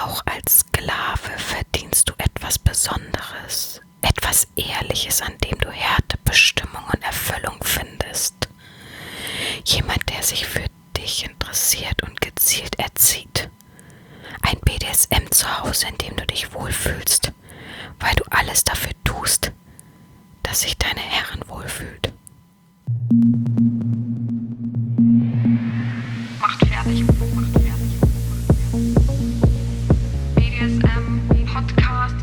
Auch als Sklave verdienst du etwas Besonderes, etwas Ehrliches, an dem du Härte, Bestimmung und Erfüllung findest. Jemand, der sich für dich interessiert und gezielt erzieht. Ein BDSM-Zuhause, in dem du dich wohlfühlst, weil du alles dafür tust, dass sich deine Herrin wohlfühlt. Macht fertig. BDSM Podcast.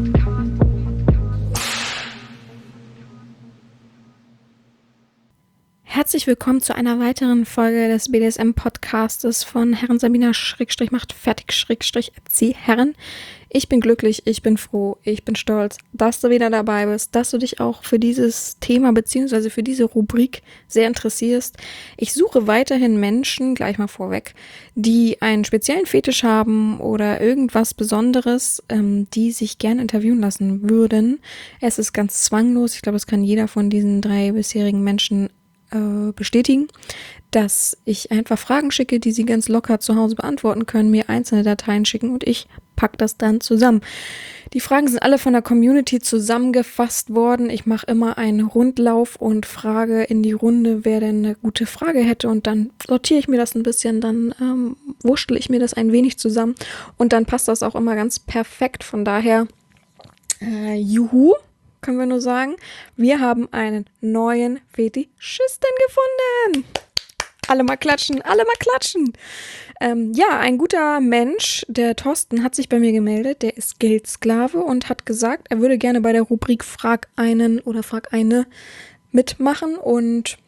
Herzlich willkommen zu einer weiteren Folge des BDSM-Podcastes von Herren Sabina /macht fertig /erzieh Herren. Ich bin glücklich, ich bin froh, ich bin stolz, dass du wieder dabei bist, dass du dich auch für dieses Thema bzw. für diese Rubrik sehr interessierst. Ich suche weiterhin Menschen, gleich mal vorweg, die einen speziellen Fetisch haben oder irgendwas Besonderes, die sich gerne interviewen lassen würden. Es ist ganz zwanglos, ich glaube, das kann jeder von diesen 3 bisherigen Menschen bestätigen, dass ich einfach Fragen schicke, die sie ganz locker zu Hause beantworten können, mir einzelne Dateien schicken und ich packe das dann zusammen. Die Fragen sind alle von der Community zusammengefasst worden. Ich mache immer einen Rundlauf und frage in die Runde, wer denn eine gute Frage hätte, und dann sortiere ich mir das ein bisschen, dann wurschtel ich mir das ein wenig zusammen und dann passt das auch immer ganz perfekt. Von daher, juhu, können wir nur sagen, wir haben einen neuen Fetischisten gefunden. Alle mal klatschen, alle mal klatschen. Ja, ein guter Mensch, der Thorsten, hat sich bei mir gemeldet. Der ist Geldsklave und hat gesagt, er würde gerne bei der Rubrik Frag einen oder Frag eine mitmachen und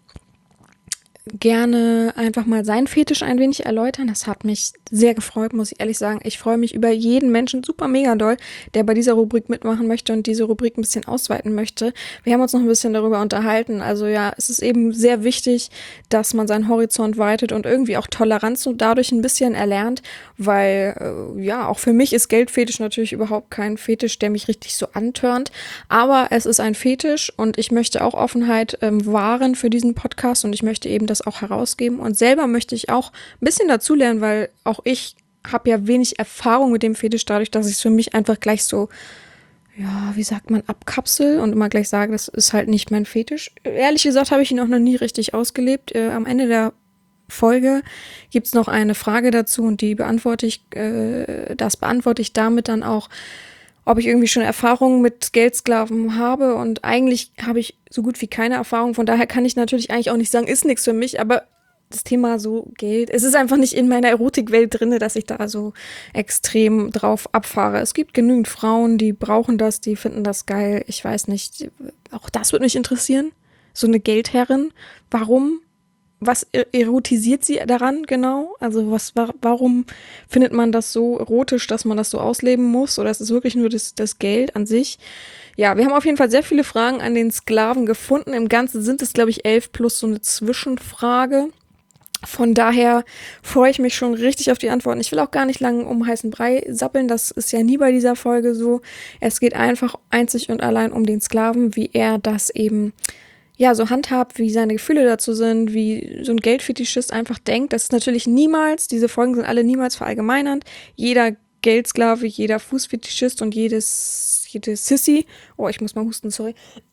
gerne einfach mal seinen Fetisch ein wenig erläutern. Das hat mich sehr gefreut, muss ich ehrlich sagen. Ich freue mich über jeden Menschen super mega doll, der bei dieser Rubrik mitmachen möchte und diese Rubrik ein bisschen ausweiten möchte. Wir haben uns noch ein bisschen darüber unterhalten. Also ja, es ist eben sehr wichtig, dass man seinen Horizont weitet und irgendwie auch Toleranz so dadurch ein bisschen erlernt, weil ja, auch für mich ist Geldfetisch natürlich überhaupt kein Fetisch, der mich richtig so antörnt. Aber es ist ein Fetisch und ich möchte auch Offenheit wahren für diesen Podcast und ich möchte eben das auch herausgeben, und selber möchte ich auch ein bisschen dazulernen, weil auch ich habe ja wenig Erfahrung mit dem Fetisch, dadurch, dass ich es für mich einfach gleich so, ja, wie sagt man, abkapsel und immer gleich sage, das ist halt nicht mein Fetisch. Ehrlich gesagt habe ich ihn auch noch nie richtig ausgelebt. Am Ende der Folge gibt es noch eine Frage dazu und die beantworte ich damit dann auch, ob ich irgendwie schon Erfahrungen mit Geldsklaven habe, und eigentlich habe ich so gut wie keine Erfahrung, von daher kann ich natürlich eigentlich auch nicht sagen, ist nichts für mich, aber das Thema so Geld, es ist einfach nicht in meiner Erotikwelt drin, dass ich da so extrem drauf abfahre. Es gibt genügend Frauen, die brauchen das, die finden das geil, ich weiß nicht, auch das würde mich interessieren, so eine Geldherrin, warum? Was erotisiert sie daran genau? Also warum findet man das so erotisch, dass man das so ausleben muss? Oder ist es wirklich nur das Geld an sich? Ja, wir haben auf jeden Fall sehr viele Fragen an den Sklaven gefunden. Im Ganzen sind es, glaube ich, 11 plus so eine Zwischenfrage. Von daher freue ich mich schon richtig auf die Antworten. Ich will auch gar nicht lange um heißen Brei sappeln. Das ist ja nie bei dieser Folge so. Es geht einfach einzig und allein um den Sklaven, wie er das eben ja so handhabt, wie seine Gefühle dazu sind, wie so ein Geldfetischist einfach denkt. Das ist natürlich niemals, diese Folgen sind alle niemals verallgemeinernd. Jeder Geldsklave, jeder Fußfetischist und jede Sissy, oh, ich muss mal husten, sorry,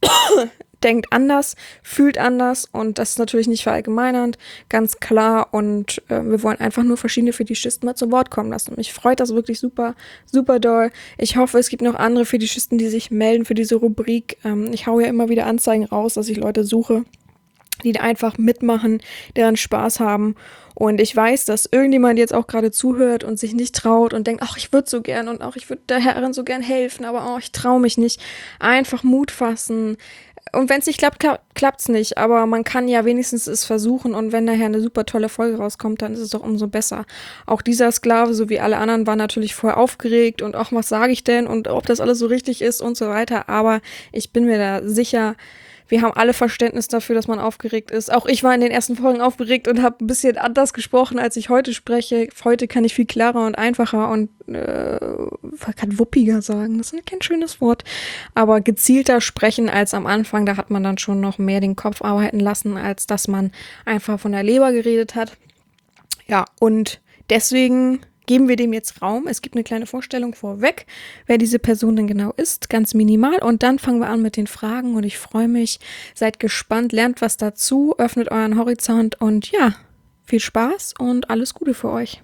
denkt anders, fühlt anders, und das ist natürlich nicht verallgemeinernd, ganz klar, und wir wollen einfach nur verschiedene Fetischisten mal zu Wort kommen lassen. Mich freut das wirklich super, super doll. Ich hoffe, es gibt noch andere Fetischisten, die sich melden für diese Rubrik. Ich hau ja immer wieder Anzeigen raus, dass ich Leute suche, die da einfach mitmachen, deren Spaß haben. Und ich weiß, dass irgendjemand jetzt auch gerade zuhört und sich nicht traut und denkt, ach, ich würde so gern und auch ich würde der Herrin so gern helfen, aber ich traue mich nicht. Einfach Mut fassen. Und wenn es nicht klappt, klappt's nicht. Aber man kann ja wenigstens es versuchen, und wenn nachher eine super tolle Folge rauskommt, dann ist es doch umso besser. Auch dieser Sklave, so wie alle anderen, war natürlich voll aufgeregt und auch, was sage ich denn und ob das alles so richtig ist und so weiter. Aber ich bin mir da sicher, wir haben alle Verständnis dafür, dass man aufgeregt ist. Auch ich war in den ersten Folgen aufgeregt und habe ein bisschen anders gesprochen, als ich heute spreche. Heute kann ich viel klarer und einfacher und kann wuppiger sagen. Das ist kein schönes Wort. Aber gezielter sprechen als am Anfang. Da hat man dann schon noch mehr den Kopf arbeiten lassen, als dass man einfach von der Leber geredet hat. Ja, und deswegen geben wir dem jetzt Raum. Es gibt eine kleine Vorstellung vorweg, wer diese Person denn genau ist, ganz minimal. Und dann fangen wir an mit den Fragen und ich freue mich. Seid gespannt, lernt was dazu, öffnet euren Horizont und ja, viel Spaß und alles Gute für euch.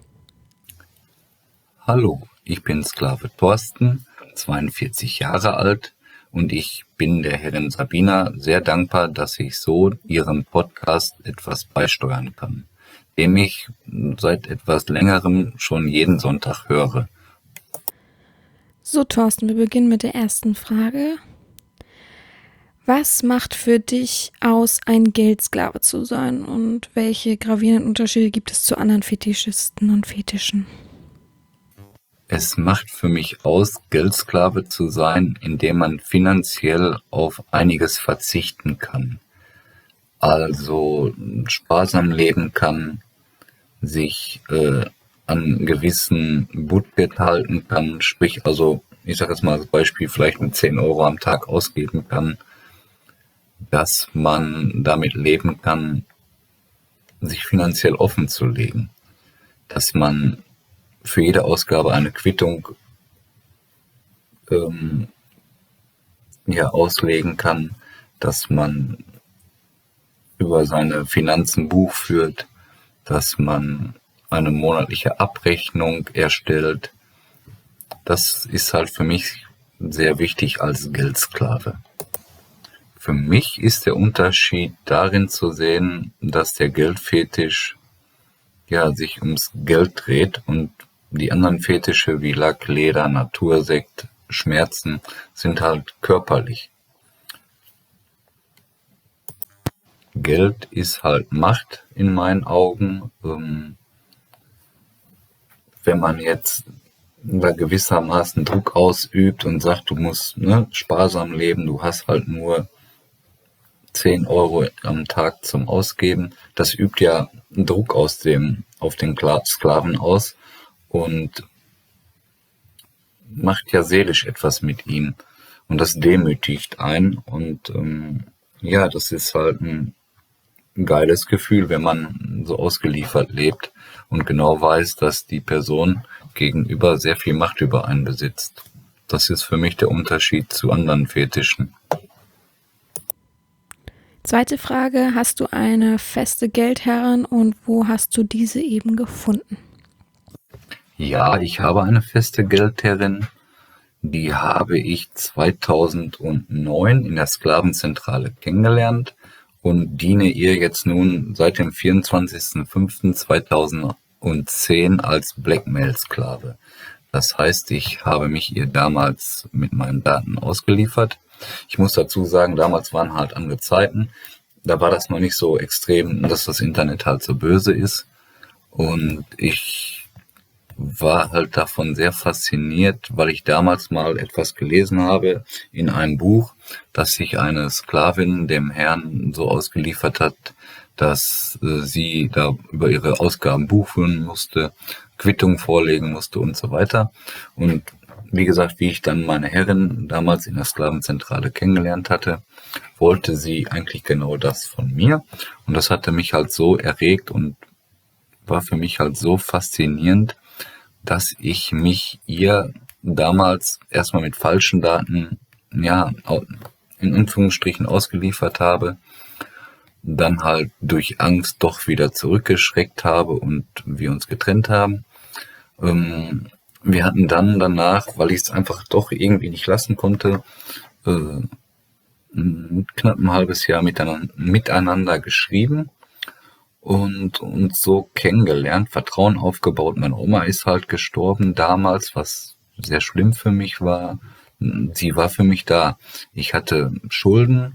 Hallo, ich bin Sklave Thorsten, 42 Jahre alt und ich bin der Herrin Sabina sehr dankbar, dass ich so ihrem Podcast etwas beisteuern kann, dem ich seit etwas längerem schon jeden Sonntag höre. So, Thorsten, wir beginnen mit der ersten Frage. Was macht für dich aus, ein Geldsklave zu sein und welche gravierenden Unterschiede gibt es zu anderen Fetischisten und Fetischen? Es macht für mich aus, Geldsklave zu sein, indem man finanziell auf einiges verzichten kann. Also sparsam leben kann, sich an gewissen Budget halten kann, sprich also, ich sage jetzt mal als Beispiel, vielleicht mit 10 Euro am Tag ausgeben kann, dass man damit leben kann, sich finanziell offen zu legen, dass man für jede Ausgabe eine Quittung auslegen kann, dass man über seine Finanzen Buch führt, dass man eine monatliche Abrechnung erstellt. Das ist halt für mich sehr wichtig als Geldsklave. Für mich ist der Unterschied darin zu sehen, dass der Geldfetisch sich ums Geld dreht und die anderen Fetische wie Lack, Leder, Natursekt, Schmerzen sind halt körperlich. Geld ist halt Macht in meinen Augen. Wenn man jetzt da gewissermaßen Druck ausübt und sagt, du musst sparsam leben, du hast halt nur 10 Euro am Tag zum Ausgeben, das übt ja Druck auf den Sklaven aus und macht ja seelisch etwas mit ihm und das demütigt einen und das ist halt ein geiles Gefühl, wenn man so ausgeliefert lebt und genau weiß, dass die Person gegenüber sehr viel Macht über einen besitzt. Das ist für mich der Unterschied zu anderen Fetischen. Zweite Frage, hast du eine feste Geldherrin und wo hast du diese eben gefunden? Ja, ich habe eine feste Geldherrin, die habe ich 2009 in der Sklavenzentrale kennengelernt und diene ihr jetzt nun seit dem 24.05.2010 als Blackmail-Sklave. Das heißt, ich habe mich ihr damals mit meinen Daten ausgeliefert. Ich muss dazu sagen, damals waren halt andere Zeiten. Da war das noch nicht so extrem, dass das Internet halt so böse ist. Und ich war halt davon sehr fasziniert, weil ich damals mal etwas gelesen habe in einem Buch, dass sich eine Sklavin dem Herrn so ausgeliefert hat, dass sie da über ihre Ausgaben Buch führen musste, Quittung vorlegen musste und so weiter. Und wie gesagt, wie ich dann meine Herrin damals in der Sklavenzentrale kennengelernt hatte, wollte sie eigentlich genau das von mir. Und das hatte mich halt so erregt und war für mich halt so faszinierend, dass ich mich ihr damals erstmal mit falschen Daten, in Anführungsstrichen ausgeliefert habe, dann halt durch Angst doch wieder zurückgeschreckt habe und wir uns getrennt haben. Wir hatten dann danach, weil ich es einfach doch irgendwie nicht lassen konnte, knapp ein halbes Jahr miteinander geschrieben und uns so kennengelernt, Vertrauen aufgebaut. Meine Oma ist halt gestorben damals, was sehr schlimm für mich war. Sie war für mich da. Ich hatte Schulden.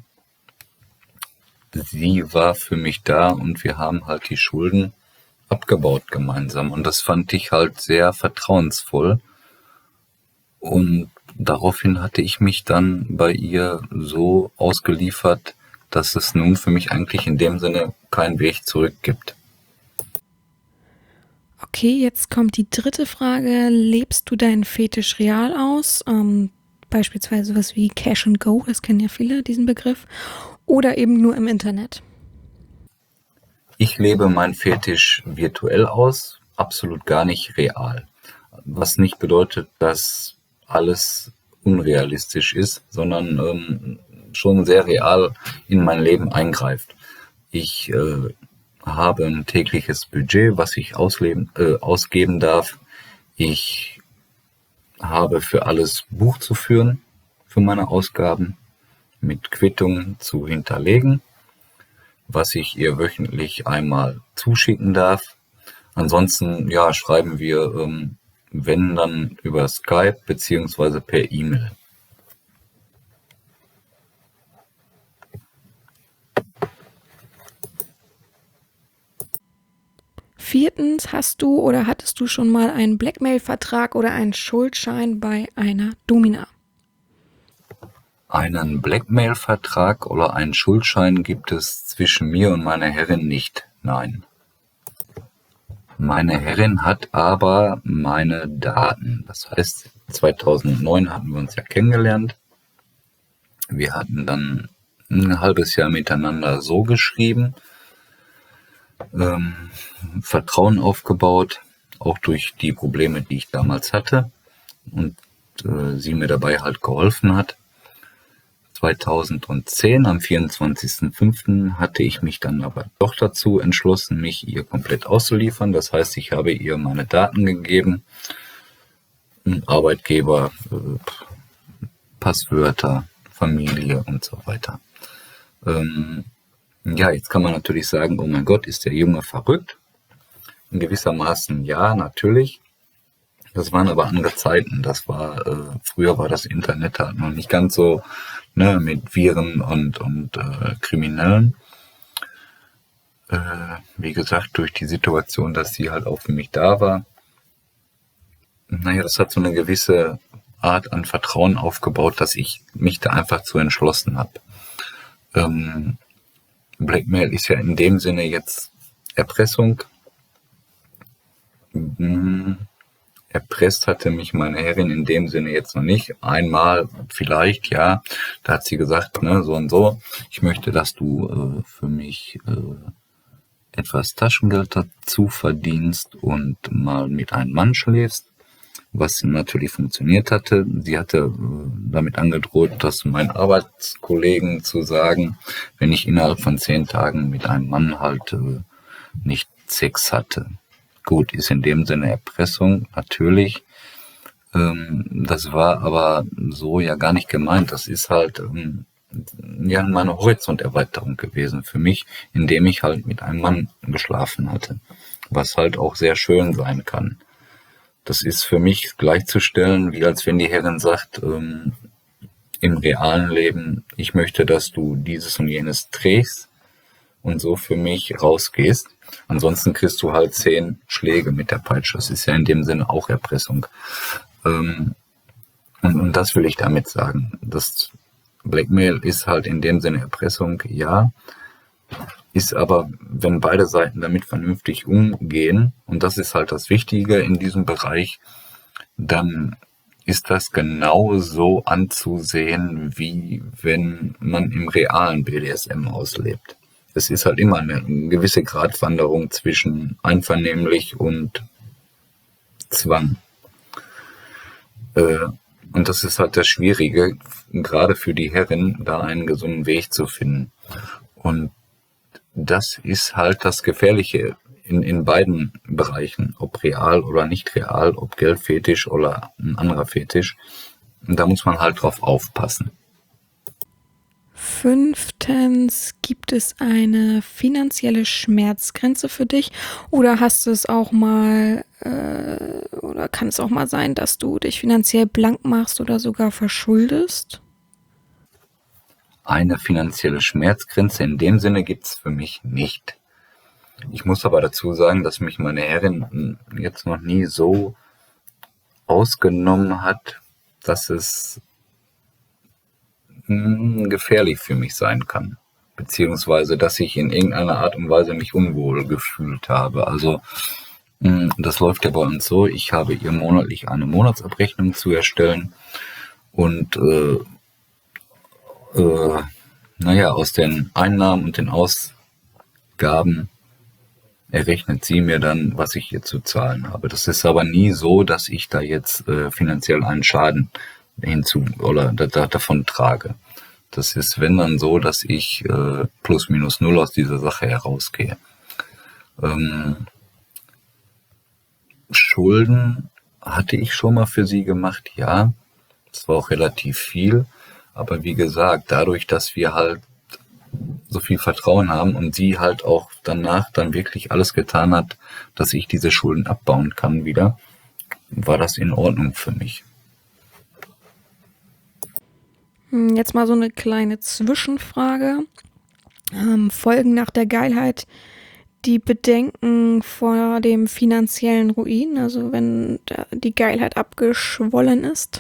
Sie war für mich da und wir haben halt die Schulden abgebaut gemeinsam. Und das fand ich halt sehr vertrauensvoll. Und daraufhin hatte ich mich dann bei ihr so ausgeliefert, dass es nun für mich eigentlich in dem Sinne keinen Weg zurück gibt. Okay, jetzt kommt die dritte Frage. Lebst du deinen Fetisch real aus? Beispielsweise sowas wie Cash and Go, das kennen ja viele, diesen Begriff. Oder eben nur im Internet? Ich lebe meinen Fetisch virtuell aus, absolut gar nicht real. was nicht bedeutet, dass alles unrealistisch ist, sondern schon sehr real in mein Leben eingreift. Ich habe ein tägliches Budget, was ich ausgeben darf. Ich habe für alles Buch zu führen, für meine Ausgaben, mit Quittungen zu hinterlegen, was ich ihr wöchentlich einmal zuschicken darf. Ansonsten, ja, schreiben wir, wenn dann über Skype beziehungsweise per E-Mail. Viertens, hast du oder hattest du schon mal einen Blackmail-Vertrag oder einen Schuldschein bei einer Domina? Einen Blackmail-Vertrag oder einen Schuldschein gibt es zwischen mir und meiner Herrin nicht, nein. Meine Herrin hat aber meine Daten. Das heißt, 2009 hatten wir uns ja kennengelernt. Wir hatten dann ein halbes Jahr miteinander so geschrieben, Vertrauen aufgebaut, auch durch die Probleme, die ich damals hatte und sie mir dabei halt geholfen hat. 2010, am 24.05. hatte ich mich dann aber doch dazu entschlossen, mich ihr komplett auszuliefern. Das heißt, ich habe ihr meine Daten gegeben, Arbeitgeber, Passwörter, Familie und so weiter. Ja, jetzt kann man natürlich sagen, oh mein Gott, ist der Junge verrückt? In gewissermaßen ja, natürlich. Das waren aber andere Zeiten. Das war, früher war das Internet halt noch nicht ganz so, ne, mit Viren und Kriminellen. Wie gesagt, durch die Situation, dass sie halt auch für mich da war. Naja, das hat so eine gewisse Art an Vertrauen aufgebaut, dass ich mich da einfach zu entschlossen habe. Blackmail ist ja in dem Sinne jetzt Erpressung. Erpresst hatte mich meine Herrin in dem Sinne jetzt noch nicht. Einmal vielleicht, ja. Da hat sie gesagt, ne, so und so, ich möchte, dass du für mich etwas Taschengeld dazu verdienst und mal mit einem Mann schläfst. Was natürlich funktioniert hatte. Sie hatte damit angedroht, das meinen Arbeitskollegen zu sagen, wenn ich innerhalb von 10 Tagen mit einem Mann halt nicht Sex hatte. Gut, ist in dem Sinne Erpressung, natürlich. Das war aber so ja gar nicht gemeint. Das ist halt ja meine Horizonterweiterung gewesen für mich, indem ich halt mit einem Mann geschlafen hatte. Was halt auch sehr schön sein kann. Das ist für mich gleichzustellen, wie als wenn die Herrin sagt, im realen Leben, ich möchte, dass du dieses und jenes trägst und so für mich rausgehst. Ansonsten kriegst du halt 10 Schläge mit der Peitsche. Das ist ja in dem Sinne auch Erpressung. Und das will ich damit sagen. Das Blackmail ist halt in dem Sinne Erpressung, ja. Ist aber, wenn beide Seiten damit vernünftig umgehen, und das ist halt das Wichtige in diesem Bereich, dann ist das genauso anzusehen, wie wenn man im realen BDSM auslebt. Es ist halt immer eine gewisse Gratwanderung zwischen einvernehmlich und Zwang. Und das ist halt das Schwierige, gerade für die Herrin, da einen gesunden Weg zu finden. Und das ist halt das Gefährliche in beiden Bereichen, ob real oder nicht real, ob Geldfetisch oder ein anderer Fetisch. Und da muss man halt drauf aufpassen. 5. Gibt es eine finanzielle Schmerzgrenze für dich oder hast du es auch mal oder kann es auch mal sein, dass du dich finanziell blank machst oder sogar verschuldest? Eine finanzielle Schmerzgrenze in dem Sinne gibt's für mich nicht. Ich muss aber dazu sagen, dass mich meine Herrin jetzt noch nie so ausgenommen hat, dass es gefährlich für mich sein kann. Beziehungsweise, dass ich in irgendeiner Art und Weise mich unwohl gefühlt habe. Also, das läuft ja bei uns so, ich habe ihr monatlich eine Monatsabrechnung zu erstellen und aus den Einnahmen und den Ausgaben errechnet sie mir dann, was ich ihr zu zahlen habe. Das ist aber nie so, dass ich da jetzt finanziell einen Schaden davon trage. Das ist, wenn dann so, dass ich plus minus null aus dieser Sache herausgehe. Schulden hatte ich schon mal für sie gemacht, ja. Das war auch relativ viel. Aber wie gesagt, dadurch, dass wir halt so viel Vertrauen haben und sie halt auch danach dann wirklich alles getan hat, dass ich diese Schulden abbauen kann wieder, war das in Ordnung für mich. Jetzt mal so eine kleine Zwischenfrage. Folgen nach der Geilheit die Bedenken vor dem finanziellen Ruin, also wenn die Geilheit abgeschwollen ist?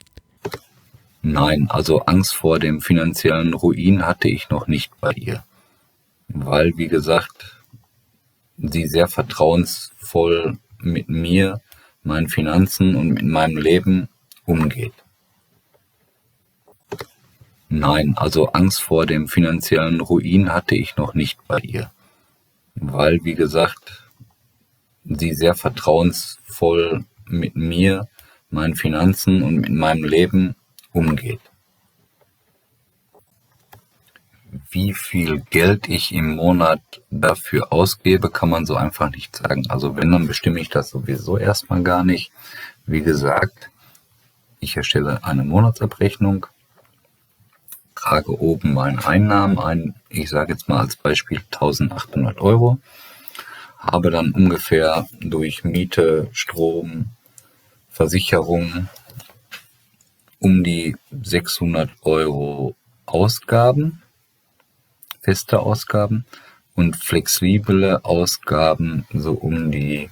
Nein, also Angst vor dem finanziellen Ruin hatte ich noch nicht bei ihr. Weil, wie gesagt, sie sehr vertrauensvoll mit mir, meinen Finanzen und mit meinem Leben umgeht. Nein, also Angst vor dem finanziellen Ruin hatte ich noch nicht bei ihr. Weil, wie gesagt, sie sehr vertrauensvoll mit mir, meinen Finanzen und mit meinem Leben umgeht. Wie viel Geld ich im Monat dafür ausgebe, kann man so einfach nicht sagen. Also wenn, dann bestimme ich das sowieso erstmal gar nicht. Wie gesagt, ich erstelle eine Monatsabrechnung, trage oben meine Einnahmen ein, ich sage jetzt mal als Beispiel 1.800 Euro, habe dann ungefähr durch Miete, Strom, Versicherung um die 600 Euro Ausgaben, feste Ausgaben, und flexible Ausgaben so um die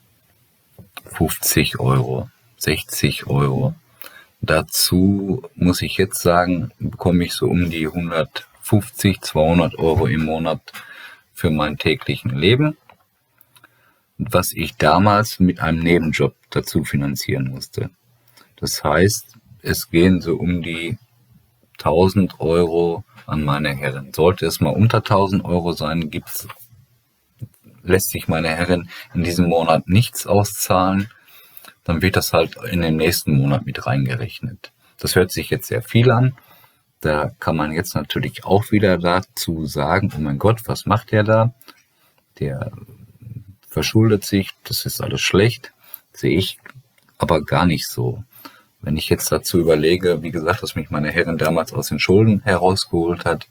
50 Euro, 60 Euro. Dazu muss ich jetzt sagen, bekomme ich so um die 150, 200 Euro im Monat für mein täglichen Leben, was ich damals mit einem Nebenjob dazu finanzieren musste. Das heißt, es gehen so um die 1.000 Euro an meine Herren. Sollte es mal unter 1.000 Euro sein, lässt sich meine Herren in diesem Monat nichts auszahlen, dann wird das halt in den nächsten Monat mit reingerechnet. Das hört sich jetzt sehr viel an. Da kann man jetzt natürlich auch wieder dazu sagen, oh mein Gott, was macht der da? Der verschuldet sich, das ist alles schlecht. Sehe ich aber gar nicht so. Wenn ich jetzt dazu überlege, wie gesagt, dass mich meine Herrin damals aus den Schulden herausgeholt hat,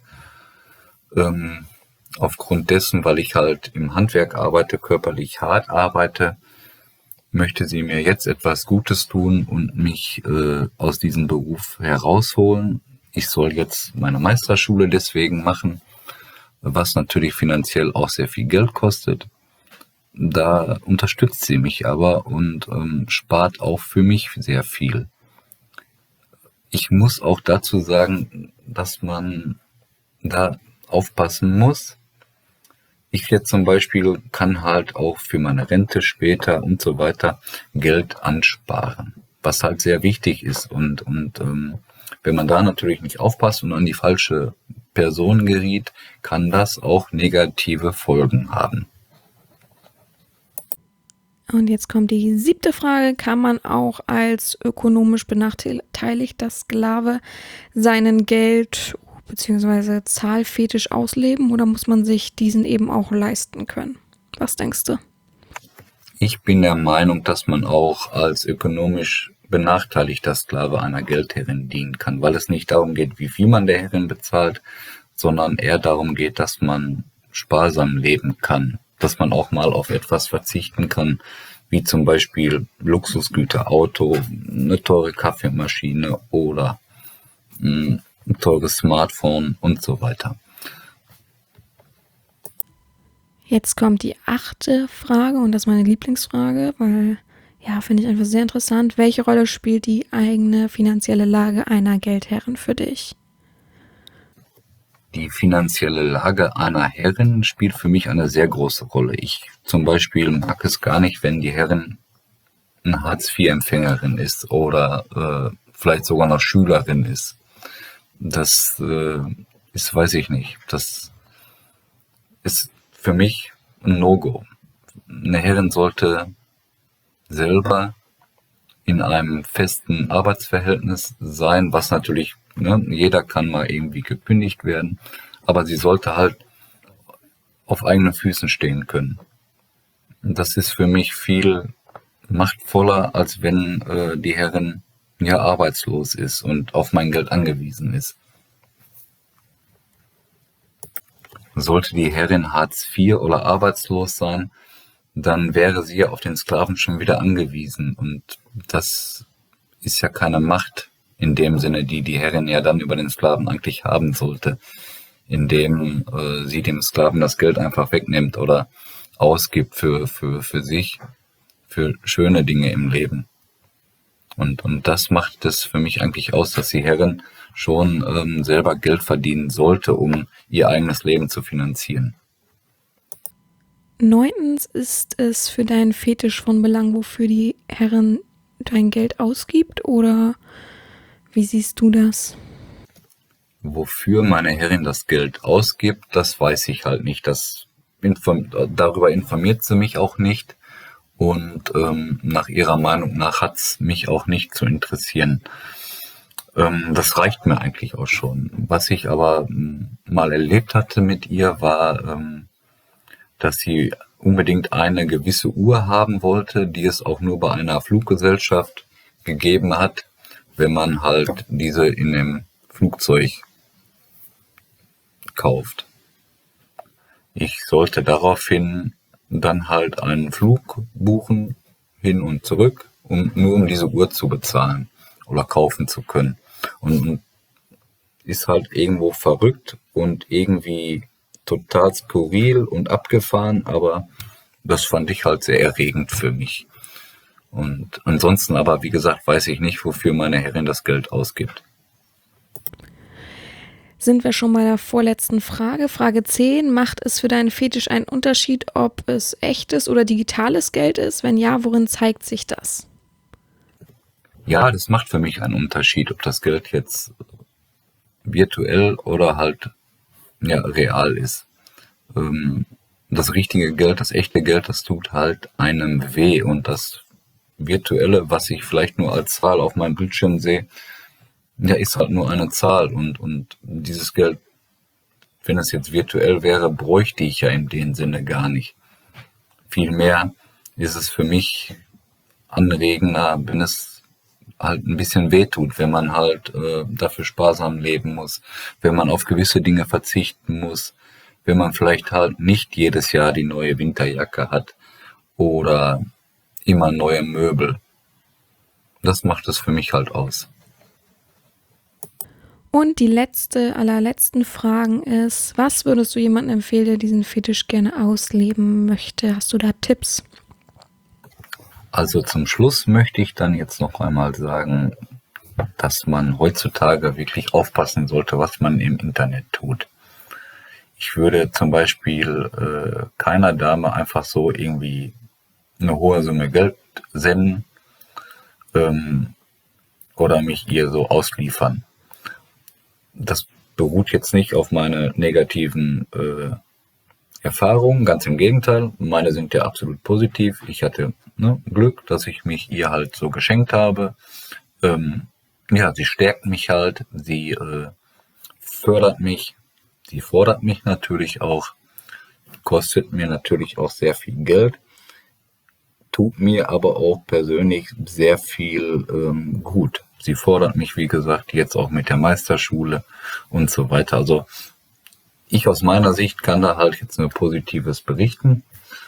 aufgrund dessen, weil ich halt im Handwerk arbeite, körperlich hart arbeite, möchte sie mir jetzt etwas Gutes tun und mich aus diesem Beruf herausholen. Ich soll jetzt meine Meisterschule deswegen machen, was natürlich finanziell auch sehr viel Geld kostet. Da unterstützt sie mich aber und spart auch für mich sehr viel. Ich muss auch dazu sagen, dass man da aufpassen muss. Ich jetzt zum Beispiel kann halt auch für meine Rente später und so weiter Geld ansparen, was halt sehr wichtig ist. Und wenn man da natürlich nicht aufpasst und an die falsche Person geriet, kann das auch negative Folgen haben. Und jetzt kommt die 7. Frage. Kann man auch als ökonomisch benachteiligter Sklave seinen Geld- bzw. Zahlfetisch ausleben oder muss man sich diesen eben auch leisten können? Was denkst du? Ich bin der Meinung, dass man auch als ökonomisch benachteiligter Sklave einer Geldherrin dienen kann, weil es nicht darum geht, wie viel man der Herrin bezahlt, sondern eher darum geht, dass man sparsam leben kann, dass man auch mal auf etwas verzichten kann, wie zum Beispiel Luxusgüter, Auto, eine teure Kaffeemaschine oder ein teures Smartphone und so weiter. Jetzt kommt die 8. Frage und das ist meine Lieblingsfrage, weil, ja, finde ich einfach sehr interessant. Welche Rolle spielt die eigene finanzielle Lage einer Geldherrin für dich? Die finanzielle Lage einer Herrin spielt für mich eine sehr große Rolle. Ich zum Beispiel mag es gar nicht, wenn die Herrin eine Hartz-IV-Empfängerin ist oder vielleicht sogar noch Schülerin ist. Das ist, weiß ich nicht. Das ist für mich ein No-Go. Eine Herrin sollte selber in einem festen Arbeitsverhältnis sein, was natürlich, ne, jeder kann mal irgendwie gekündigt werden, aber sie sollte halt auf eigenen Füßen stehen können. Das ist für mich viel machtvoller, als wenn die Herrin ja arbeitslos ist und auf mein Geld angewiesen ist. Sollte die Herrin Hartz IV oder arbeitslos sein, dann wäre sie ja auf den Sklaven schon wieder angewiesen. Und das ist ja keine Macht in dem Sinne, die die Herrin ja dann über den Sklaven eigentlich haben sollte, indem sie dem Sklaven das Geld einfach wegnimmt oder ausgibt für sich, für schöne Dinge im Leben. Und das macht es für mich eigentlich aus, dass die Herrin schon selber Geld verdienen sollte, um ihr eigenes Leben zu finanzieren. 9. ist es für deinen Fetisch von Belang, wofür die Herrin dein Geld ausgibt, oder wie siehst du das? Wofür meine Herrin das Geld ausgibt, das weiß ich halt nicht. Darüber informiert sie mich auch nicht. Und nach ihrer Meinung nach hat's mich auch nicht zu interessieren. Das reicht mir eigentlich auch schon. Was ich aber mal erlebt hatte mit ihr, war, dass sie unbedingt eine gewisse Uhr haben wollte, die es auch nur bei einer Fluggesellschaft gegeben hat, wenn man halt diese in dem Flugzeug kauft. Ich sollte daraufhin dann halt einen Flug buchen, hin und zurück, nur um diese Uhr zu bezahlen oder kaufen zu können. Und ist halt irgendwo verrückt und irgendwie total skurril und abgefahren, aber das fand ich halt sehr erregend für mich. Und ansonsten aber, wie gesagt, weiß ich nicht, wofür meine Herrin das Geld ausgibt. Sind wir schon bei der vorletzten Frage. Frage 10. Macht es für deinen Fetisch einen Unterschied, ob es echtes oder digitales Geld ist? Wenn ja, worin zeigt sich das? Ja, das macht für mich einen Unterschied, ob das Geld jetzt virtuell oder halt ja, real ist. Das richtige Geld, das echte Geld, das tut halt einem weh, und das virtuelle, was ich vielleicht nur als Zahl auf meinem Bildschirm sehe, ja, ist halt nur eine Zahl, und dieses Geld, wenn es jetzt virtuell wäre, bräuchte ich ja in dem Sinne gar nicht. Vielmehr ist es für mich anregender, wenn es halt ein bisschen wehtut, wenn man halt dafür sparsam leben muss, wenn man auf gewisse Dinge verzichten muss, wenn man vielleicht halt nicht jedes Jahr die neue Winterjacke hat oder immer neue Möbel. Das macht es für mich halt aus. Und die allerletzten Fragen ist, was würdest du jemandem empfehlen, der diesen Fetisch gerne ausleben möchte? Hast du da Tipps? Also zum Schluss möchte ich dann jetzt noch einmal sagen, dass man heutzutage wirklich aufpassen sollte, was man im Internet tut. Ich würde zum Beispiel keiner Dame einfach so irgendwie eine hohe Summe Geld senden oder mich ihr so ausliefern. Das beruht jetzt nicht auf meine negativen Erfahrungen, ganz im Gegenteil. Meine sind ja absolut positiv. Ich hatte Glück, dass ich mich ihr halt so geschenkt habe. Ja, sie stärkt mich halt, sie fördert mich, sie fordert mich natürlich auch, kostet mir natürlich auch sehr viel Geld, tut mir aber auch persönlich sehr viel gut. Sie fordert mich, wie gesagt, jetzt auch mit der Meisterschule und so weiter. Also ich aus meiner Sicht kann da halt jetzt nur Positives berichten.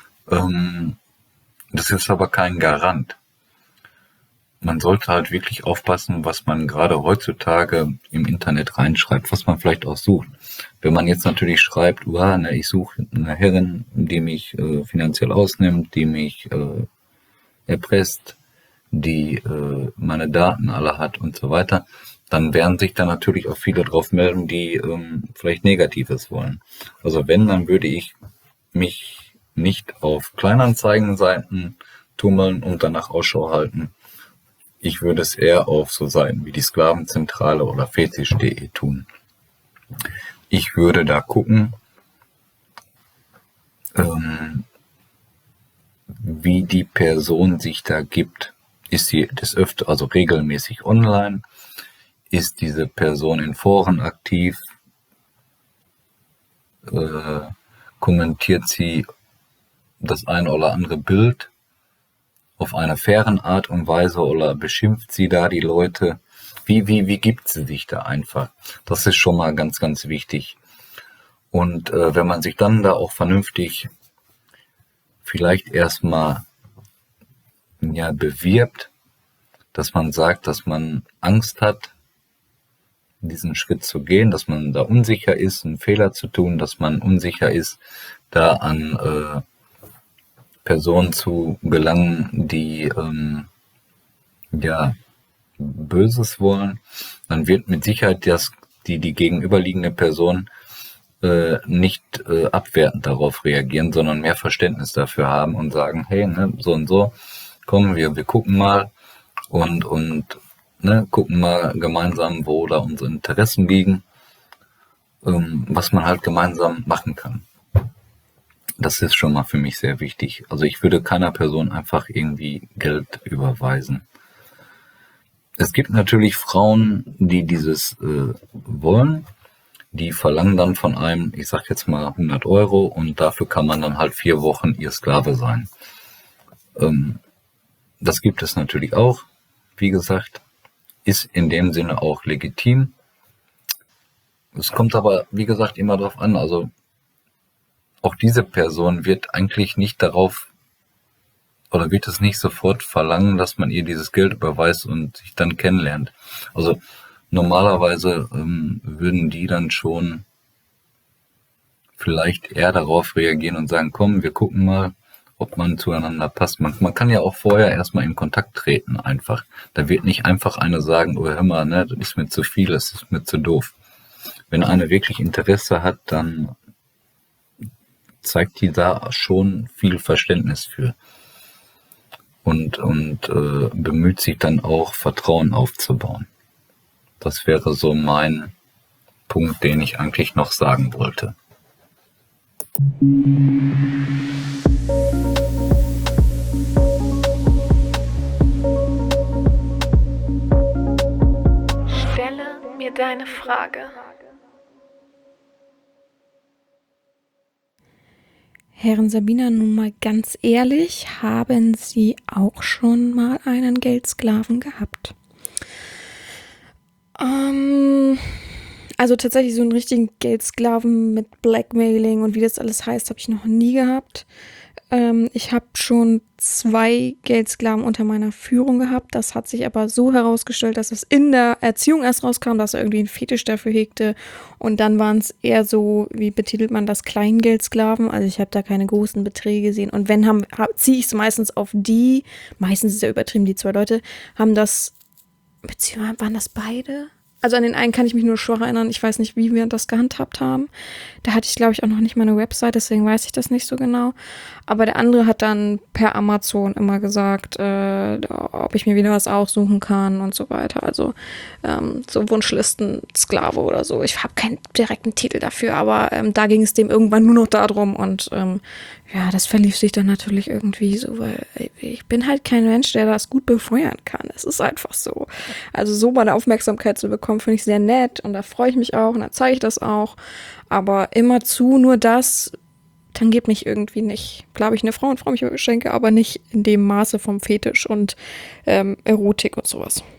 Das ist aber kein Garant. Man sollte halt wirklich aufpassen, was man gerade heutzutage im Internet reinschreibt, was man vielleicht auch sucht. Wenn man jetzt natürlich schreibt, ich suche eine Herrin, die mich finanziell ausnimmt, die mich erpresst, die meine Daten alle hat und so weiter, dann werden sich da natürlich auch viele drauf melden, die vielleicht Negatives wollen. Also wenn, dann würde ich mich nicht auf Kleinanzeigenseiten tummeln und danach Ausschau halten. Ich würde es eher auf so Seiten wie die Sklavenzentrale oder fetisch.de tun. Ich würde da gucken, wie die Person sich da gibt. Ist sie des Öfteren, also regelmäßig online? Ist diese Person in Foren aktiv? Kommentiert sie das ein oder andere Bild auf eine fairen Art und Weise oder beschimpft sie da die Leute? Wie gibt sie sich da einfach? Das ist schon mal ganz, ganz wichtig. Und wenn man sich dann da auch vernünftig vielleicht erstmal bewirbt, dass man sagt, dass man Angst hat, diesen Schritt zu gehen, dass man da unsicher ist, einen Fehler zu tun, dass man unsicher ist, da an Personen zu gelangen, die Böses wollen, dann wird mit Sicherheit die gegenüberliegende Person nicht abwertend darauf reagieren, sondern mehr Verständnis dafür haben und sagen, hey, ne, so und so, komm, wir gucken mal und gucken mal gemeinsam, wo da unsere Interessen liegen, was man halt gemeinsam machen kann. Das ist schon mal für mich sehr wichtig. Also ich würde keiner Person einfach irgendwie Geld überweisen. Es gibt natürlich Frauen, die dieses wollen. Die verlangen dann von einem, ich sag jetzt mal 100 Euro und dafür kann man dann halt 4 Wochen ihr Sklave sein. Das gibt es natürlich auch. Wie gesagt, ist in dem Sinne auch legitim. Es kommt aber, wie gesagt, immer darauf an. Also auch diese Person wird eigentlich nicht darauf oder wird es nicht sofort verlangen, dass man ihr dieses Geld überweist und sich dann kennenlernt. Also normalerweise würden die dann schon vielleicht eher darauf reagieren und sagen, komm, wir gucken mal, ob man zueinander passt. Man kann ja auch vorher erstmal in Kontakt treten einfach. Da wird nicht einfach eine sagen, oh hör mal, ne, das ist mir zu viel, das ist mir zu doof. Wenn eine wirklich Interesse hat, dann zeigt die da schon viel Verständnis für. Und bemüht sich dann auch, Vertrauen aufzubauen. Das wäre so mein Punkt, den ich eigentlich noch sagen wollte. Stelle mir deine Frage. Herren Sabina, nun mal ganz ehrlich, haben Sie auch schon mal einen Geldsklaven gehabt? Also tatsächlich so einen richtigen Geldsklaven mit Blackmailing und wie das alles heißt, habe ich noch nie gehabt. Ich habe schon 2 Geldsklaven unter meiner Führung gehabt. Das hat sich aber so herausgestellt, dass es in der Erziehung erst rauskam, dass er irgendwie einen Fetisch dafür hegte. Und dann waren es eher so, wie betitelt man das, Kleingeldsklaven. Also ich habe da keine großen Beträge gesehen. Und wenn, ziehe ich es meistens auf die, meistens ist ja übertrieben, die 2 Leute, haben das, beziehungsweise waren das beide? Also an den einen kann ich mich nur schwach erinnern. Ich weiß nicht, wie wir das gehandhabt haben. Da hatte ich, glaube ich, auch noch nicht mal eine Website, deswegen weiß ich das nicht so genau. Aber der andere hat dann per Amazon immer gesagt, ob ich mir wieder was aussuchen kann und so weiter. Also so Wunschlisten-Sklave oder so. Ich habe keinen direkten Titel dafür, aber da ging es dem irgendwann nur noch darum. Und ja, das verlief sich dann natürlich irgendwie so, weil ich bin halt kein Mensch, der das gut befeuern kann. Es ist einfach so. Also so meine Aufmerksamkeit zu bekommen, finde ich sehr nett und da freue ich mich auch und da zeige ich das auch. Aber immerzu nur das tangiert mich irgendwie nicht. Klar habe ich eine Frau und freue mich über Geschenke, aber nicht in dem Maße vom Fetisch und Erotik und sowas.